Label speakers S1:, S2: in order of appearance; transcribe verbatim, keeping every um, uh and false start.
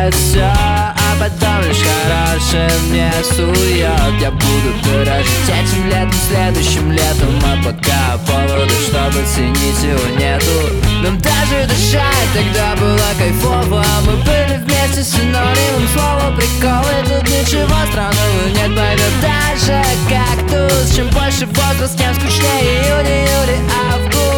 S1: делает все, а потом лишь хорошее мне сует. Я буду дорожить этим летом, следующим летом, а пока повода, чтобы ценить его нету. Нам даже дышать тогда было кайфово, мы были вместе синонимом слова прикол. И тут ничего странного нет, пойдет дальше кактус. Чем больше возраст, тем скучнее июли-июли, август.